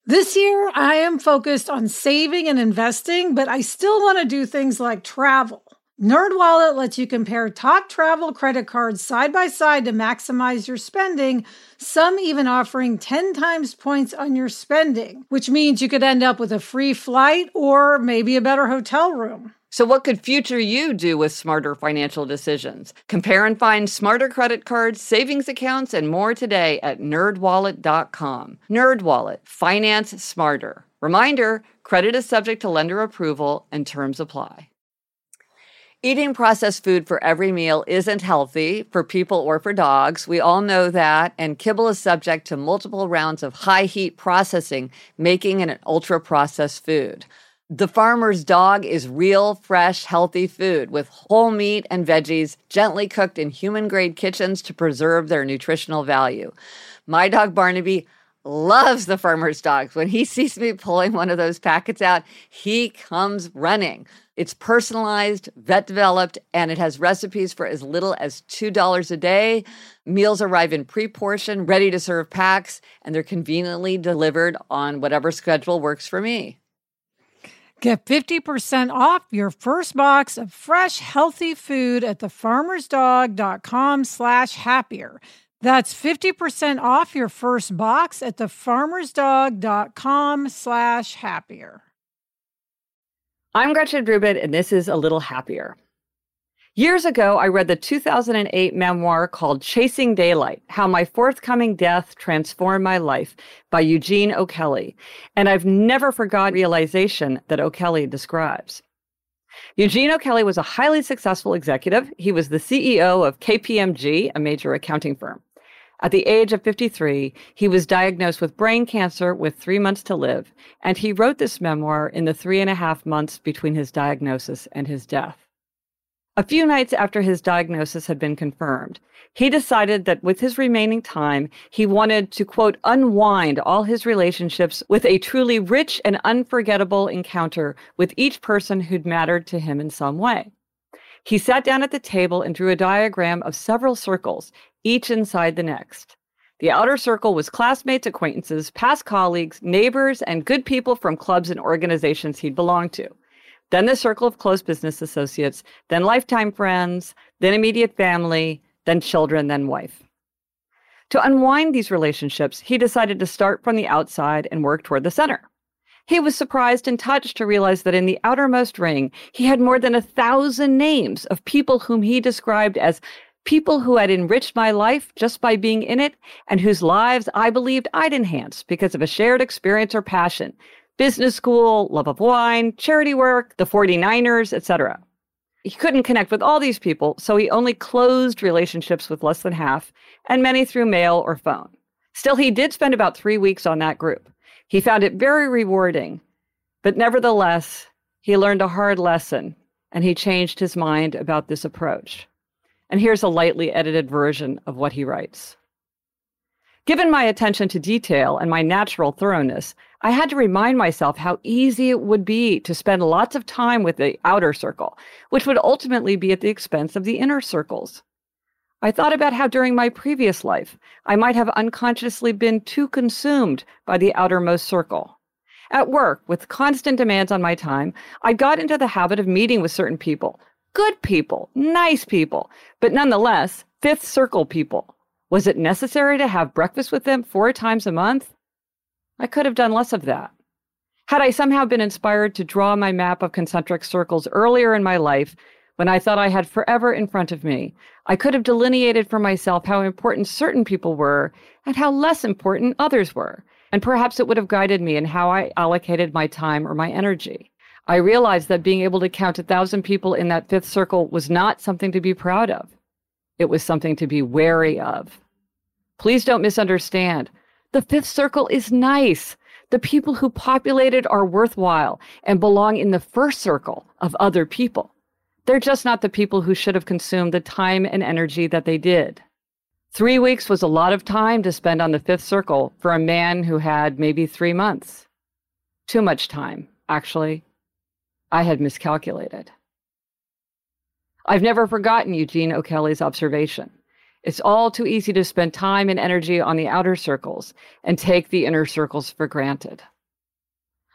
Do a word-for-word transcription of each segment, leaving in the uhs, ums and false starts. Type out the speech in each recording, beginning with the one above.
This year, I am focused on saving and investing, but I still want to do things like travel. NerdWallet lets you compare top travel credit cards side by side to maximize your spending, some even offering ten times points on your spending, which means you could end up with a free flight or maybe a better hotel room. So what could future you do with smarter financial decisions? Compare and find smarter credit cards, savings accounts, and more today at nerd wallet dot com. NerdWallet, finance smarter. Reminder, credit is subject to lender approval and terms apply. Eating processed food for every meal isn't healthy for people or for dogs. We all know that, and kibble is subject to multiple rounds of high-heat processing, making it an ultra-processed food. The Farmer's Dog is real, fresh, healthy food with whole meat and veggies gently cooked in human-grade kitchens to preserve their nutritional value. My dog Barnaby loves the Farmer's Dog. When he sees me pulling one of those packets out, he comes running. It's personalized, vet-developed, and it has recipes for as little as two dollars a day. Meals arrive in pre-portioned, ready-to-serve packs, and they're conveniently delivered on whatever schedule works for me. Get fifty percent off your first box of fresh, healthy food at thefarmersdog.com slash happier. That's fifty percent off your first box at thefarmersdog.com slash happier. I'm Gretchen Rubin, and this is A Little Happier. Years ago, I read the two thousand eight memoir called Chasing Daylight, How My Forthcoming Death Transformed My Life by Eugene O'Kelly, and I've never forgotten the realization that O'Kelly describes. Eugene O'Kelly was a highly successful executive. He was the C E O of K P M G, a major accounting firm. At the age of fifty-three, he was diagnosed with brain cancer with three months to live, and he wrote this memoir in the three and a half months between his diagnosis and his death. A few nights after his diagnosis had been confirmed, he decided that with his remaining time, he wanted to, quote, unwind all his relationships with a truly rich and unforgettable encounter with each person who'd mattered to him in some way. He sat down at the table and drew a diagram of several circles, each inside the next. The outer circle was classmates, acquaintances, past colleagues, neighbors, and good people from clubs and organizations he'd belonged to. Then the circle of close business associates, then lifetime friends, then immediate family, then children, then wife. To unwind these relationships, he decided to start from the outside and work toward the center. He was surprised and touched to realize that in the outermost ring, he had more than a thousand names of people whom he described as people who had enriched my life just by being in it, and whose lives I believed I'd enhance because of a shared experience or passion. Business school, love of wine, charity work, the forty-niners, et cetera. He couldn't connect with all these people, so he only closed relationships with less than half, and many through mail or phone. Still, he did spend about three weeks on that group. He found it very rewarding, but nevertheless, he learned a hard lesson, and he changed his mind about this approach. And here's a lightly edited version of what he writes. Given my attention to detail and my natural thoroughness, I had to remind myself how easy it would be to spend lots of time with the outer circle, which would ultimately be at the expense of the inner circles. I thought about how during my previous life, I might have unconsciously been too consumed by the outermost circle. At work, with constant demands on my time, I got into the habit of meeting with certain people, good people, nice people, but nonetheless, fifth circle people. Was it necessary to have breakfast with them four times a month? I could have done less of that. Had I somehow been inspired to draw my map of concentric circles earlier in my life, when I thought I had forever in front of me, I could have delineated for myself how important certain people were and how less important others were, and perhaps it would have guided me in how I allocated my time or my energy. I realized that being able to count a thousand people in that fifth circle was not something to be proud of. It was something to be wary of. Please don't misunderstand. The fifth circle is nice. The people who populate it are worthwhile and belong in the first circle of other people. They're just not the people who should have consumed the time and energy that they did. Three weeks was a lot of time to spend on the fifth circle for a man who had maybe three months. Too much time, actually. I had miscalculated. I've never forgotten Eugene O'Kelly's observation. It's all too easy to spend time and energy on the outer circles and take the inner circles for granted.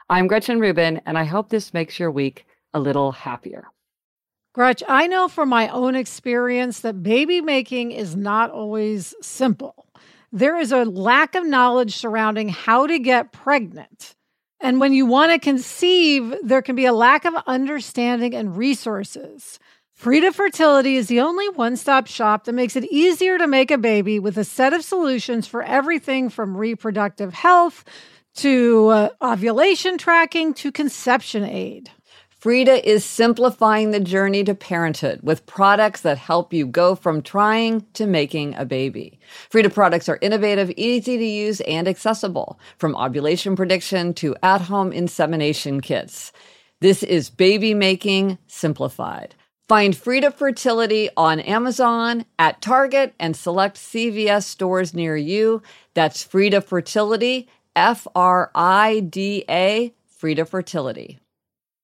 I'm Gretchen Rubin, and I hope this makes your week a little happier. Gretch, I know from my own experience that baby making is not always simple. There is a lack of knowledge surrounding how to get pregnant. And when you want to conceive, there can be a lack of understanding and resources. Frida Fertility is the only one-stop shop that makes it easier to make a baby with a set of solutions for everything from reproductive health to uh, ovulation tracking to conception aid. Frida is simplifying the journey to parenthood with products that help you go from trying to making a baby. Frida products are innovative, easy to use, and accessible, from ovulation prediction to at-home insemination kits. This is baby making simplified. Find Frida Fertility on Amazon, at Target, and select C V S stores near you. That's Frida Fertility, F R I D A, Frida Fertility.